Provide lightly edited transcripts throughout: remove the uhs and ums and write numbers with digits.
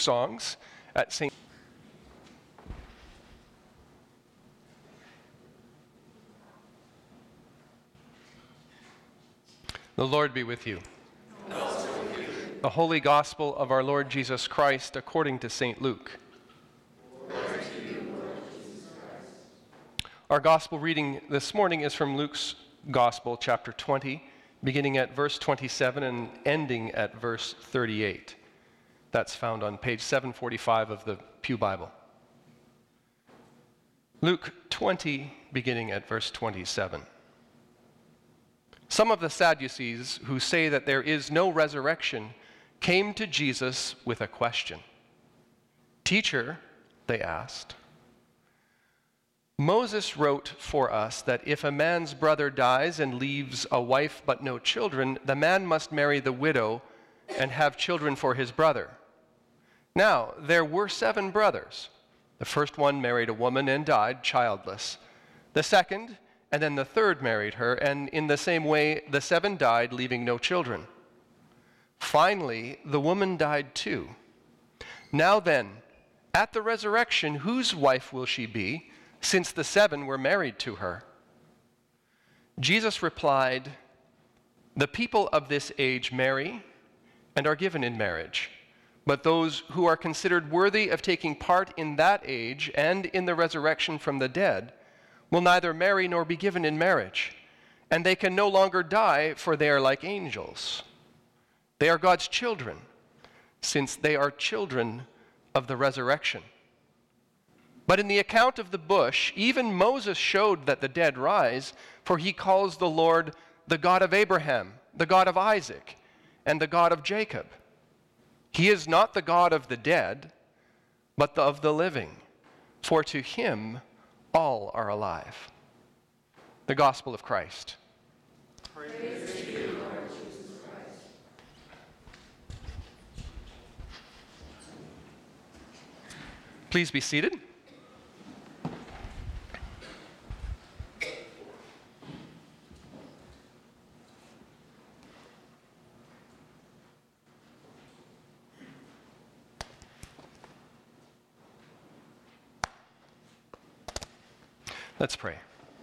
songs at St. The Lord be with you. The Holy Gospel of our Lord Jesus Christ according to St. Luke. Our Gospel reading this morning is from Luke's Gospel, chapter 20, beginning at verse 27 and ending at verse 38. That's found on page 745 of the Pew Bible. Luke 20, beginning at verse 27. Some of the Sadducees, who say that there is no resurrection, came to Jesus with a question. "Teacher," they asked, "Moses wrote for us that if a man's brother dies and leaves a wife but no children, the man must marry the widow and have children for his brother. Now, there were 7 brothers. The first one married a woman and died childless. The second and then the third married her, and in the same way the 7 died, leaving no children. Finally, the woman died too. Now then, at the resurrection, whose wife will she be, since the 7 were married to her?" Jesus replied, "The people of this age marry and are given in marriage, but those who are considered worthy of taking part in that age and in the resurrection from the dead will neither marry nor be given in marriage, and they can no longer die, for they are like angels. They are God's children, since they are children of the resurrection. But in the account of the bush, even Moses showed that the dead rise, for he calls the Lord the God of Abraham, the God of Isaac, and the God of Jacob. He is not the God of the dead, but of the living, for to him all are alive." The Gospel of Christ. Praise to you, Lord Jesus Christ. Please be seated. Let's pray.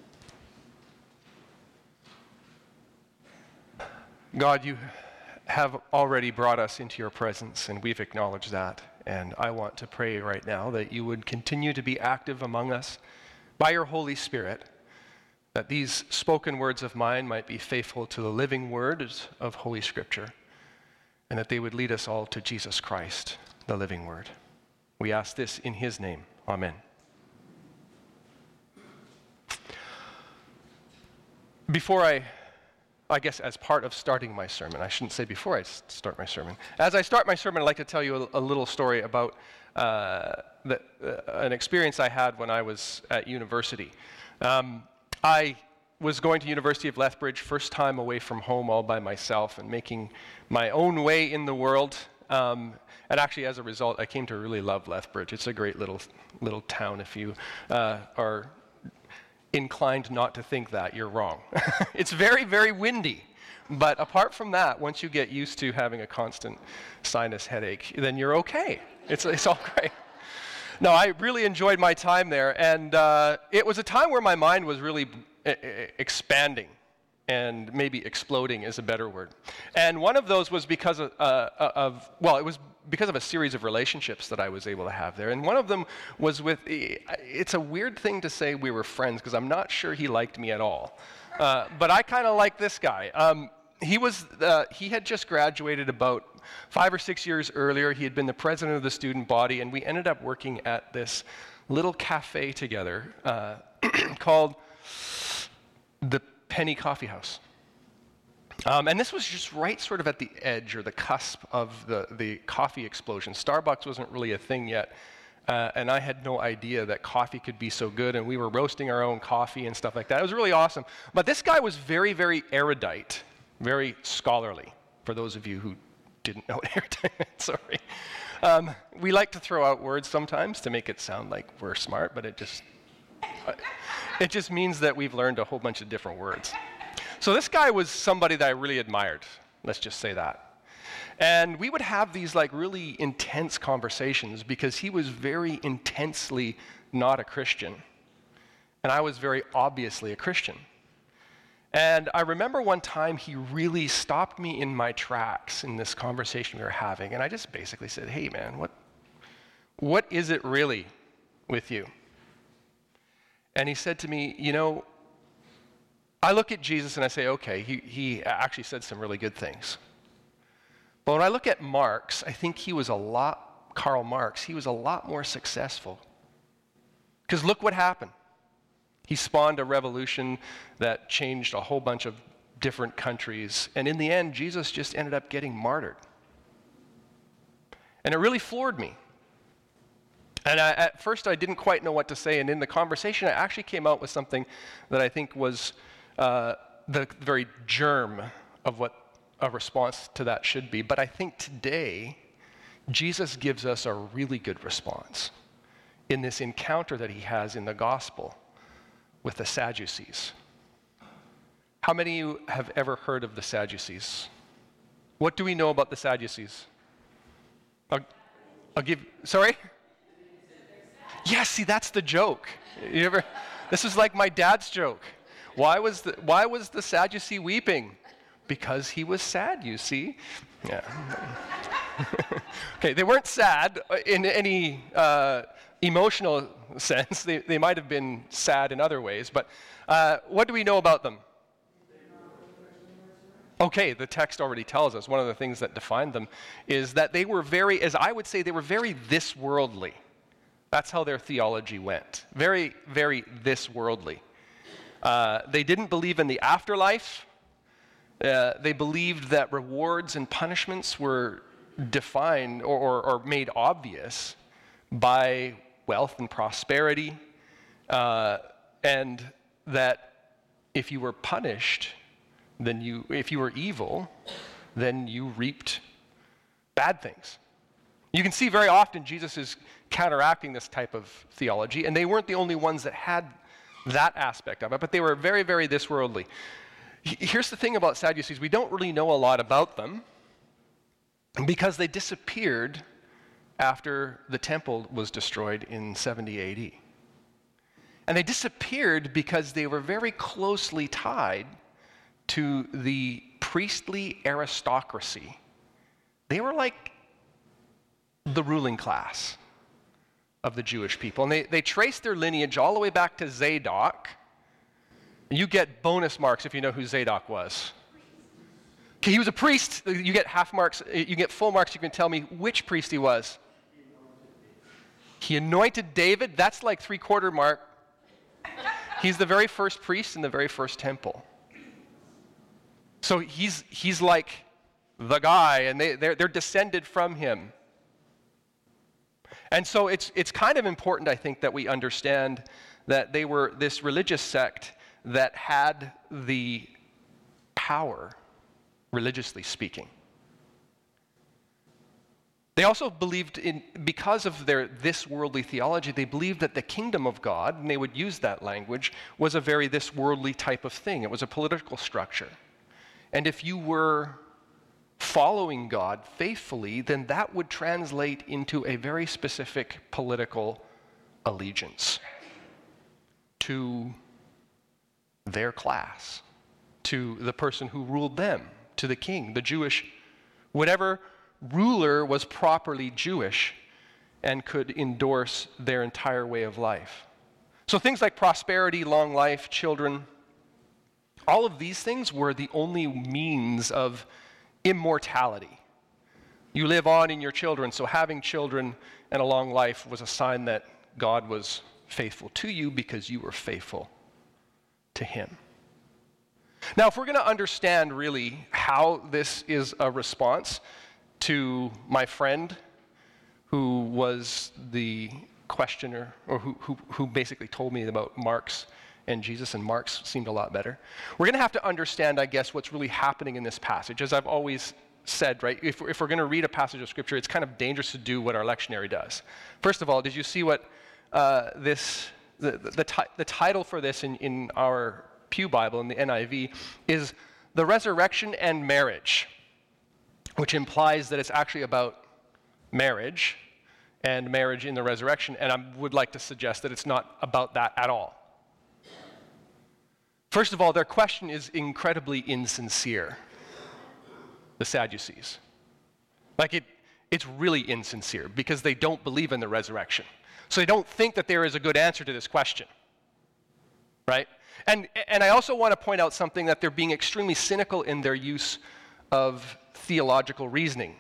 God, you have already brought us into your presence, and we've acknowledged that. And I want to pray right now that you would continue to be active among us by your Holy Spirit, that these spoken words of mine might be faithful to the living words of Holy Scripture, and that they would lead us all to Jesus Christ, the living Word. We ask this in his name. Amen. Before I guess as part of starting my sermon, I shouldn't say before I start my sermon. As I start my sermon, I'd like to tell you a little story about an experience I had when I was at university. I was going to University of Lethbridge, first time away from home all by myself and making my own way in the world. And actually, as a result, I came to really love Lethbridge. It's a great little town. If you are inclined not to think that, you're wrong. It's very, very windy. But apart from that, once you get used to having a constant sinus headache, then you're okay. It's all great. No, I really enjoyed my time there, and it was a time where my mind was really expanding, and maybe exploding is a better word. And one of those was because it was because of a series of relationships that I was able to have there. And one of them was with, it's a weird thing to say we were friends, because I'm not sure he liked me at all. But I kind of liked this guy. He had just graduated about 5 or 6 years earlier. He had been the president of the student body, and we ended up working at this little cafe together called the Penny Coffee House. And this was just right sort of at the edge or the cusp of the coffee explosion. Starbucks wasn't really a thing yet, and I had no idea that coffee could be so good, and we were roasting our own coffee and stuff like that. It was really awesome. But this guy was very, very erudite, very scholarly, for those of you who didn't know what erudite meant, sorry. We like to throw out words sometimes to make it sound like we're smart, but it just means that we've learned a whole bunch of different words. So this guy was somebody that I really admired, let's just say that. And we would have these like really intense conversations because he was very intensely not a Christian. And I was very obviously a Christian. And I remember one time he really stopped me in my tracks in this conversation we were having. And I just basically said, hey man, what is it really with you? And he said to me, I look at Jesus and I say, okay, he actually said some really good things. But when I look at Marx, I think Karl Marx, he was a lot more successful. Because look what happened. He spawned a revolution that changed a whole bunch of different countries. And in the end, Jesus just ended up getting martyred. And it really floored me. And at first, I didn't quite know what to say. And in the conversation, I actually came out with something that I think was the very germ of what a response to that should be. But I think today, Jesus gives us a really good response in this encounter that he has in the gospel with the Sadducees. How many of you have ever heard of the Sadducees? What do we know about the Sadducees? Sorry? Yes, see, that's the joke. This is like my dad's joke. Why was the Sadducee weeping? Because he was sad, you see. Yeah. Okay, they weren't sad in any emotional sense. They might have been sad in other ways, but what do we know about them? Okay, the text already tells us one of the things that defined them is that they were very, as I would say, they were very this worldly. That's how their theology went. Very, very this worldly. They didn't believe in the afterlife. They believed that rewards and punishments were defined or made obvious by wealth and prosperity, and that if you were punished, if you were evil, then you reaped bad things. You can see very often Jesus is counteracting this type of theology, and they weren't the only ones that had that aspect of it, but they were very, very this worldly. Here's the thing about Sadducees. We don't really know a lot about them because they disappeared after the temple was destroyed in 70 AD. And they disappeared because they were very closely tied to the priestly aristocracy. They were like the ruling class of the Jewish people. And they traced their lineage all the way back to Zadok. You get bonus marks if you know who Zadok was. Okay, he was a priest. You get half marks. You get full marks. You can tell me which priest he was. He anointed David. That's like 3/4 mark. He's the very first priest in the very first temple. So he's like the guy, and they're descended from him. And so it's kind of important, I think, that we understand that they were this religious sect that had the power, religiously speaking. They also believed because of their this worldly theology, they believed that the kingdom of God, and they would use that language, was a very this worldly type of thing. It was a political structure. And if you were following God faithfully, then that would translate into a very specific political allegiance to their class, to the person who ruled them, to the king, the Jewish, whatever ruler was properly Jewish and could endorse their entire way of life. So things like prosperity, long life, children, all of these things were the only means of immortality. You live on in your children, so having children and a long life was a sign that God was faithful to you because you were faithful to him. Now, if we're going to understand really how this is a response to my friend who was the questioner, or who basically told me about Marx and Jesus, and Marx seemed a lot better. We're going to have to understand, I guess, what's really happening in this passage. As I've always said, right, if we're going to read a passage of Scripture, it's kind of dangerous to do what our lectionary does. First of all, did you see what the title for this in our Pew Bible, in the NIV, is The Resurrection and Marriage. which implies that it's actually about marriage and marriage in the resurrection, and I would like to suggest that it's not about that at all. First of all, their question is incredibly insincere, the Sadducees. It's really insincere because they don't believe in the resurrection. So they don't think that there is a good answer to this question, right? And I also want to point out something, that they're being extremely cynical in their use of theological reasoning.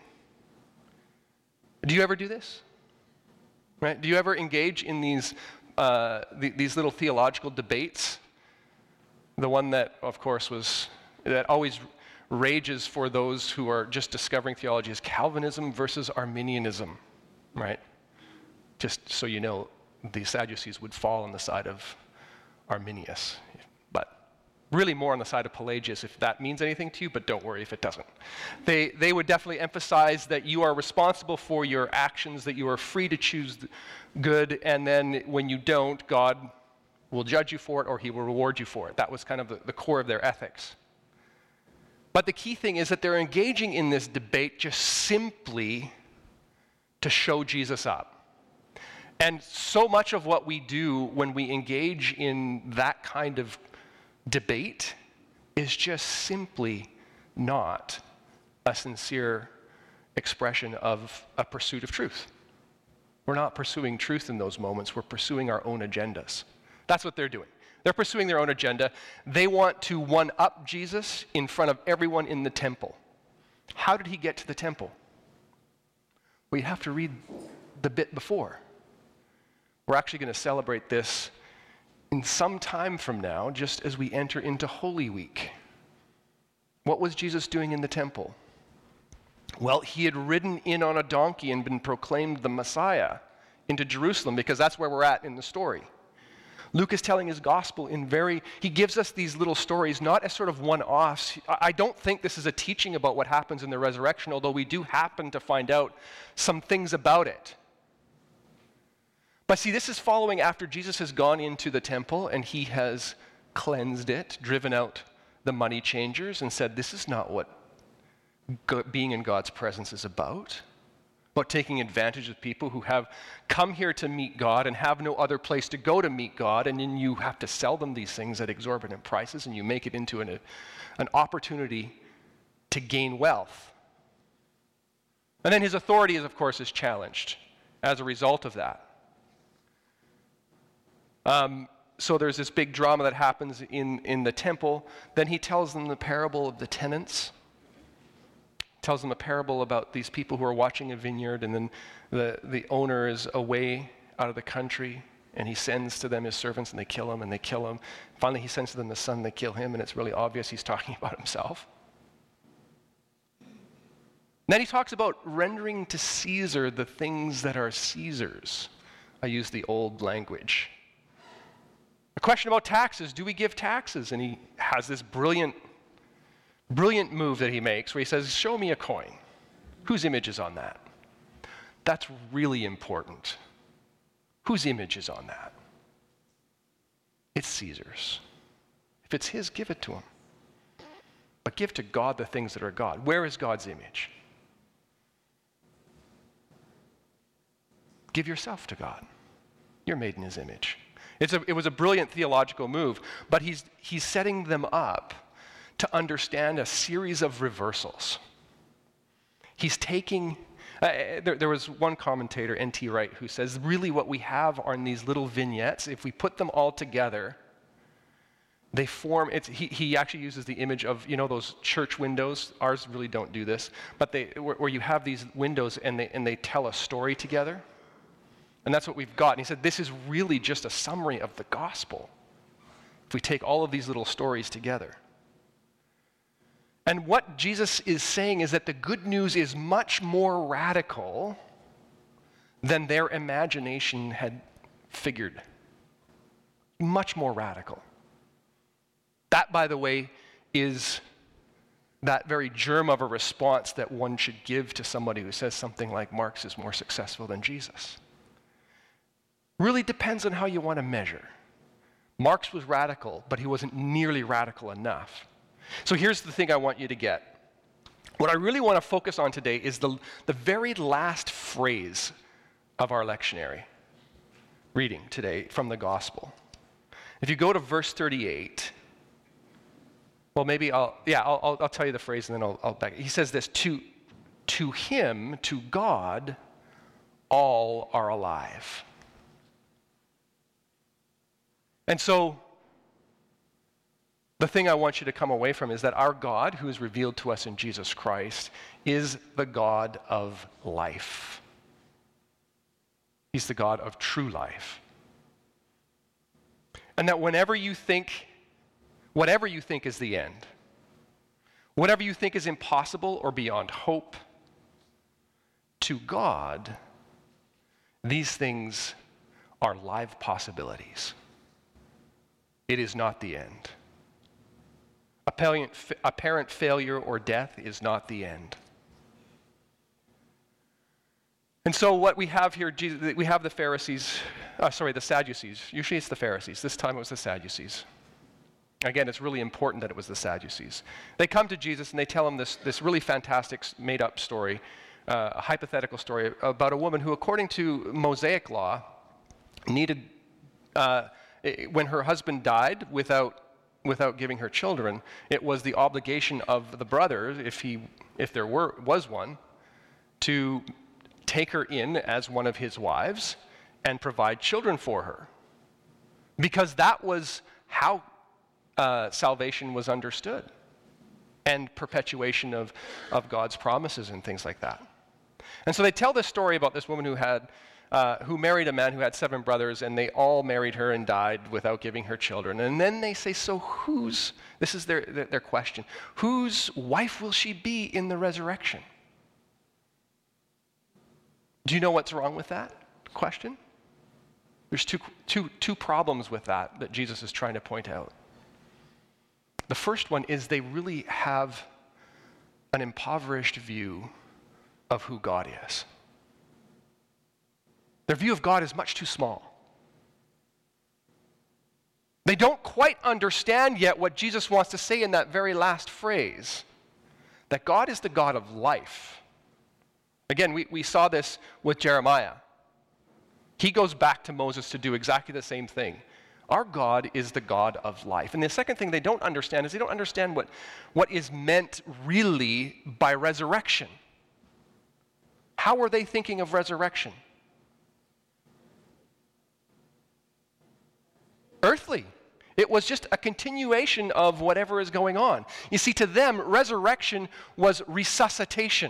Do you ever do this? Right? Do you ever engage in these little theological debates? The one that, of course, that always rages for those who are just discovering theology is Calvinism versus Arminianism, right? Just so you know, the Sadducees would fall on the side of Arminius, but really more on the side of Pelagius if that means anything to you, but don't worry if it doesn't. They would definitely emphasize that you are responsible for your actions, that you are free to choose good, and then when you don't, God will judge you for it or he will reward you for it. That was kind of the core of their ethics. But the key thing is that they're engaging in this debate just simply to show Jesus up. And so much of what we do when we engage in that kind of debate is just simply not a sincere expression of a pursuit of truth. We're not pursuing truth in those moments. We're pursuing our own agendas. That's what they're doing. They're pursuing their own agenda. They want to one-up Jesus in front of everyone in the temple. How did he get to the temple? Well, you have to read the bit before. We're actually going to celebrate this in some time from now, just as we enter into Holy Week. What was Jesus doing in the temple? Well, he had ridden in on a donkey and been proclaimed the Messiah into Jerusalem, because that's where we're at in the story. Luke is telling his gospel he gives us these little stories not as sort of one-offs. I don't think this is a teaching about what happens in the resurrection, although we do happen to find out some things about it. But see, this is following after Jesus has gone into the temple and he has cleansed it, driven out the money changers, and said, this is not what being in God's presence is about taking advantage of people who have come here to meet God and have no other place to go to meet God, and then you have to sell them these things at exorbitant prices and you make it into an opportunity to gain wealth. And then his authority, of course, is challenged as a result of that. So there's this big drama that happens in the temple. Then he tells them the parable of the tenants. Tells them a parable about these people who are watching a vineyard, and then the owner is away out of the country, and he sends to them his servants, and they kill him, and they kill him. Finally, he sends to them the son, they kill him, and it's really obvious he's talking about himself. Then he talks about rendering to Caesar the things that are Caesar's. I use the old language. A question about taxes. Do we give taxes? And he has this brilliant move that he makes where he says, show me a coin. Whose image is on that? That's really important. Whose image is on that? It's Caesar's. If it's his, give it to him. But give to God the things that are God. Where is God's image? Give yourself to God. You're made in his image. It was a brilliant theological move, but he's setting them up to understand a series of reversals. He's taking, there was one commentator, N.T. Wright, who says, really what we have are in these little vignettes. If we put them all together, they form, he actually uses the image of, those church windows. Ours really don't do this, but where you have these windows and they tell a story together. And that's what we've got. And he said, this is really just a summary of the gospel, if we take all of these little stories together. And what Jesus is saying is that the good news is much more radical than their imagination had figured. Much more radical. That, by the way, is that very germ of a response that one should give to somebody who says something like Marx is more successful than Jesus. Really depends on how you want to measure. Marx was radical, but he wasn't nearly radical enough. So here's the thing I want you to get. What I really want to focus on today is the very last phrase of our lectionary reading today from the gospel. If you go to verse 38, well, maybe I'll tell you the phrase and then I'll back. He says this, to him, to God, all are alive. And so, the thing I want you to come away from is that our God, who is revealed to us in Jesus Christ, is the God of life. He's the God of true life. And that whatever you think is the end, whatever you think is impossible or beyond hope, to God, these things are live possibilities. It is not the end. Apparent failure or death is not the end. And so what we have here, we have the Sadducees. Usually it's the Pharisees. This time it was the Sadducees. Again, it's really important that it was the Sadducees. They come to Jesus and they tell him this really fantastic made-up story, a hypothetical story about a woman who, according to Mosaic law, needed, when her husband died without giving her children, it was the obligation of the brother, if there was one, to take her in as one of his wives and provide children for her. Because that was how salvation was understood, and perpetuation of God's promises and things like that. And so they tell this story about this woman who married a man who had 7 brothers, and they all married her and died without giving her children. And then they say, so this is their question, whose wife will she be in the resurrection? Do you know what's wrong with that question? There's two problems with that Jesus is trying to point out. The first one is they really have an impoverished view of who God is. Their view of God is much too small. They don't quite understand yet what Jesus wants to say in that very last phrase, that God is the God of life. Again, we saw this with Jeremiah. He goes back to Moses to do exactly the same thing. Our God is the God of life. And the second thing they don't understand is they don't understand what is meant really by resurrection. How are they thinking of resurrection? Earthly. It was just a continuation of whatever is going on. You see, to them, resurrection was resuscitation.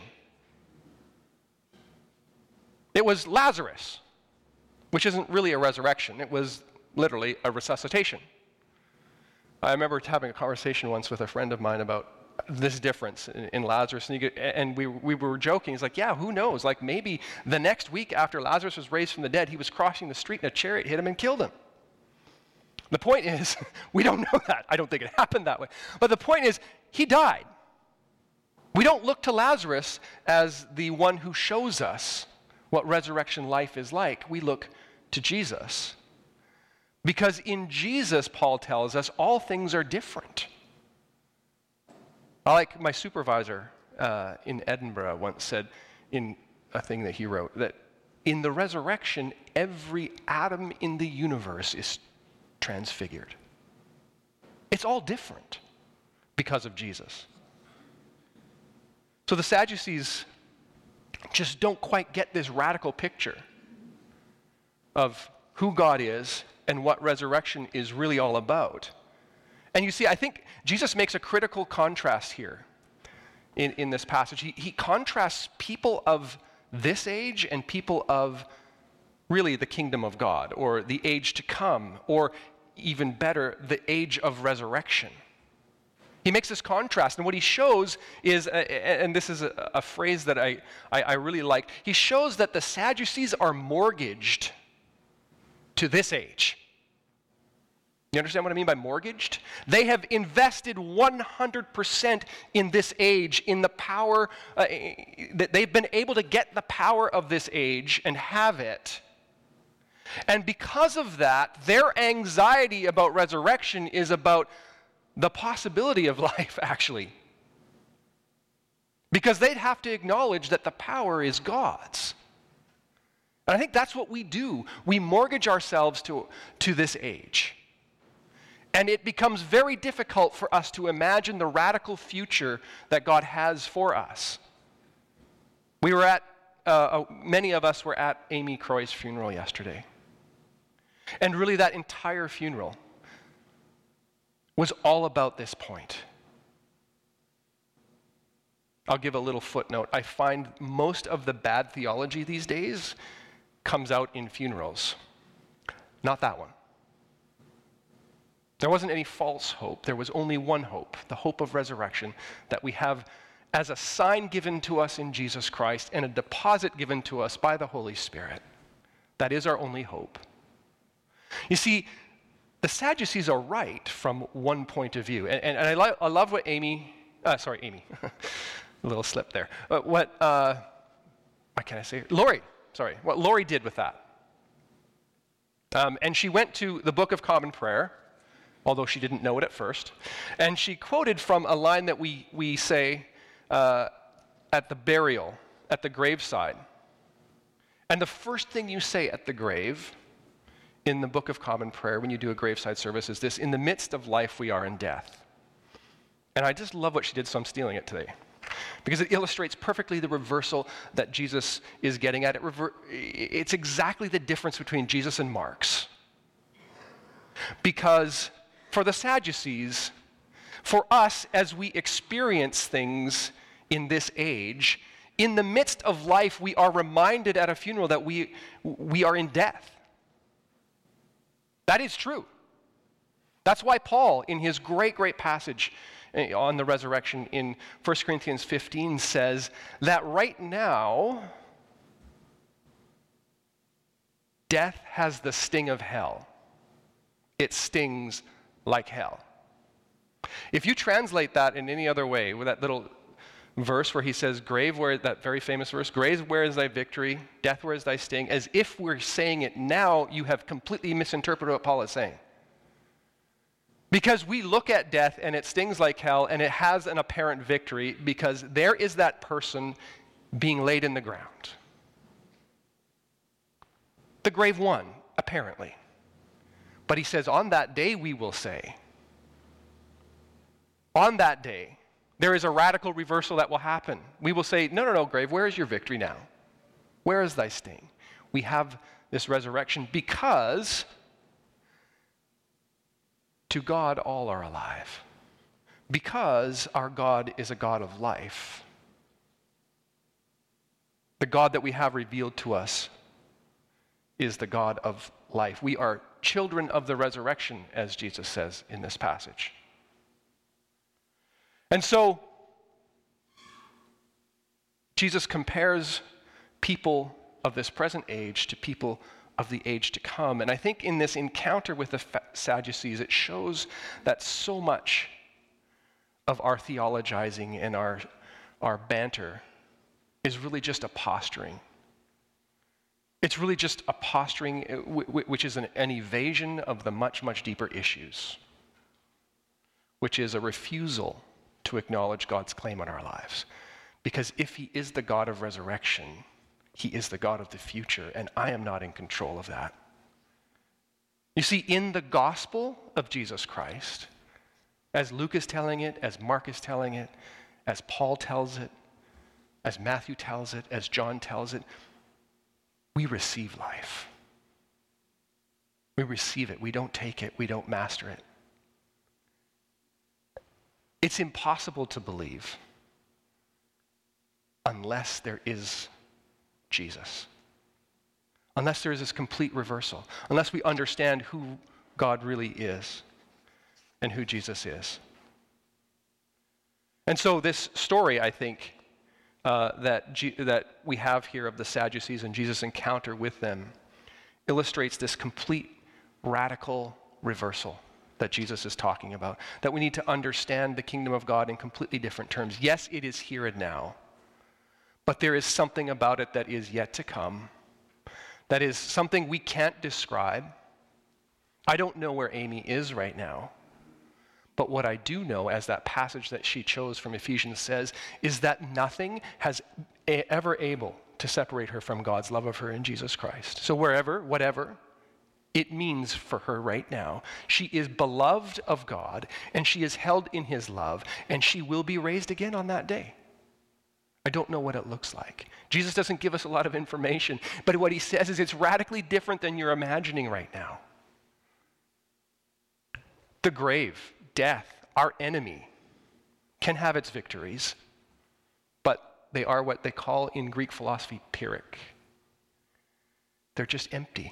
It was Lazarus, which isn't really a resurrection. It was literally a resuscitation. I remember having a conversation once with a friend of mine about this difference in Lazarus, and we were joking. He's like, yeah, who knows? Like maybe the next week after Lazarus was raised from the dead, he was crossing the street and a chariot hit him and killed him. The point is, we don't know that. I don't think it happened that way. But the point is, he died. We don't look to Lazarus as the one who shows us what resurrection life is like. We look to Jesus. Because in Jesus, Paul tells us, all things are different. I like my supervisor in Edinburgh once said in a thing that he wrote, that in the resurrection, every atom in the universe is transfigured. It's all different because of Jesus. So the Sadducees just don't quite get this radical picture of who God is and what resurrection is really all about. And you see, I think Jesus makes a critical contrast here in this passage. He contrasts people of this age and people of really the kingdom of God, or the age to come, or even better, the age of resurrection. He makes this contrast, and what he shows is, and this is a phrase that I really like, he shows that the Sadducees are mortgaged to this age. You understand what I mean by mortgaged? They have invested 100% in this age, in the power, that they've been able to get the power of this age and have it. And because of that, their anxiety about resurrection is about the possibility of life, actually. Because they'd have to acknowledge that the power is God's. And I think that's what we do. We mortgage ourselves to this age. And it becomes very difficult for us to imagine the radical future that God has for us. We were at, many of us were at Amy Croy's funeral yesterday. And really that entire funeral was all about this point. I'll give a little footnote. I find most of the bad theology these days comes out in funerals. Not that one. There wasn't any false hope. There was only one hope, the hope of resurrection that we have as a sign given to us in Jesus Christ and a deposit given to us by the Holy Spirit. That is our only hope. You see, the Sadducees are right from one point of view. And I love what Amy, a little slip there. What can I say? What Lori did with that. And she went to the Book of Common Prayer, although she didn't know it at first, and she quoted from a line that we say at the burial, at the graveside. And the first thing you say at the grave in the Book of Common Prayer when you do a graveside service is this: in the midst of life we are in death. And I just love what she did, so I'm stealing it today. Because it illustrates perfectly the reversal that Jesus is getting at. It's exactly the difference between Jesus and Marx. Because for the Sadducees, for us as we experience things in this age, in the midst of life we are reminded at a funeral that we are in death. That is true. That's why Paul, in his great passage on the resurrection in 1 Corinthians 15, says that right now, death has the sting of hell. It stings like hell. If you translate that in any other way, with that little verse where he says, grave, where that very famous verse, grave, where is thy victory? Death, where is thy sting? As if we're saying it now, you have completely misinterpreted what Paul is saying. Because we look at death and it stings like hell and it has an apparent victory because there is that person being laid in the ground. The grave won, apparently. But he says, on that day we will say, on that day, there is a radical reversal that will happen. We will say, no, grave, where is your victory now? Where is thy sting? We have this resurrection because to God all are alive. Because our God is a God of life. The God that we have revealed to us is the God of life. We are children of the resurrection, as Jesus says in this passage. And so, Jesus compares people of this present age to people of the age to come. And I think in this encounter with the Sadducees, it shows that so much of our theologizing and our banter is really just a posturing. It's really just a posturing, which is an evasion of the much deeper issues, which is a refusal to acknowledge God's claim on our lives. Because if he is the God of resurrection, he is the God of the future, and I am not in control of that. You see, in the gospel of Jesus Christ, as Luke is telling it, as Mark is telling it, as Paul tells it, as Matthew tells it, as John tells it, we receive life. We receive it. We don't take it. We don't master it. It's impossible to believe unless there is Jesus. Unless there is this complete reversal. Unless we understand who God really is and who Jesus is. And so this story, I think, that we have here of the Sadducees and Jesus' encounter with them illustrates this complete radical reversal that Jesus is talking about, that we need to understand the kingdom of God in completely different terms. Yes, it is here and now, but there is something about it that is yet to come, that is something we can't describe. I don't know where Amy is right now, But what I do know, as that passage that she chose from Ephesians says, is that nothing has ever able to separate her from God's love of her in Jesus Christ. So wherever, whatever it means for her right now, she is beloved of God, and she is held in his love, and she will be raised again on that day. I don't know what it looks like. Jesus doesn't give us a lot of information, but what he says is it's radically different than you're imagining right now. The grave, death, our enemy, can have its victories, but they are what they call in Greek philosophy Pyrrhic. They're just empty.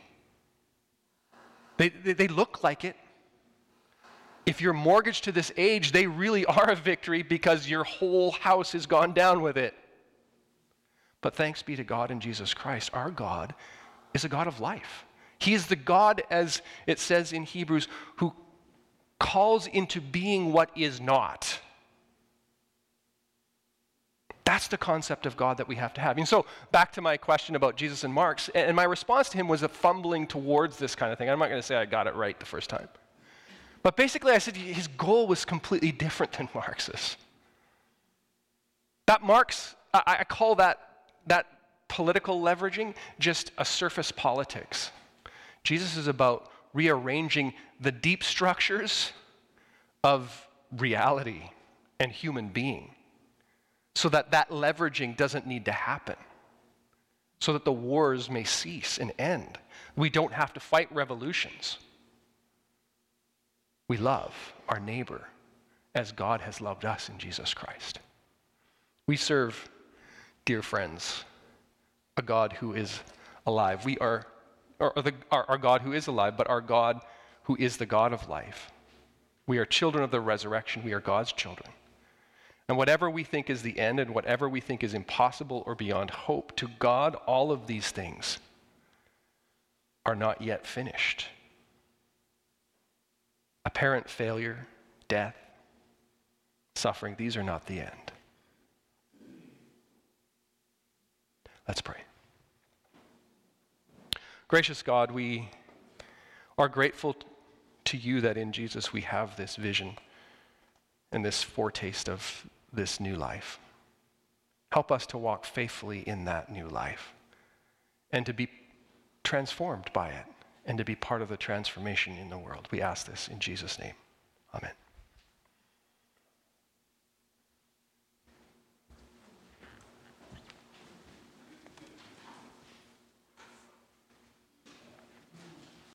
They look like it. If you're mortgaged to this age, they really are a victory because your whole house has gone down with it. But thanks be to God in Jesus Christ, our God is a God of life. He is the God, as it says in Hebrews, who calls into being what is not. That's the concept of God that we have to have. And so back to my question about Jesus and Marx, and my response to him was a fumbling towards this kind of thing. I'm not going to say I got it right the first time. But basically I said his goal was completely different than Marx's. That Marx, I call that political leveraging just a surface politics. Jesus is about rearranging the deep structures of reality and human being so that leveraging doesn't need to happen, so that the wars may cease and end. We don't have to fight revolutions. We love our neighbor as God has loved us in Jesus Christ. We serve, dear friends, a God who is alive. We are, our God who is alive, but our God who is the God of life. We are children of the resurrection. We are God's children. And whatever we think is the end and whatever we think is impossible or beyond hope, to God, all of these things are not yet finished. Apparent failure, death, suffering, these are not the end. Let's pray. Gracious God, we are grateful to you that in Jesus we have this vision and this foretaste of this new life. Help us to walk faithfully in that new life and to be transformed by it and to be part of the transformation in the world. We ask this in Jesus' name. Amen.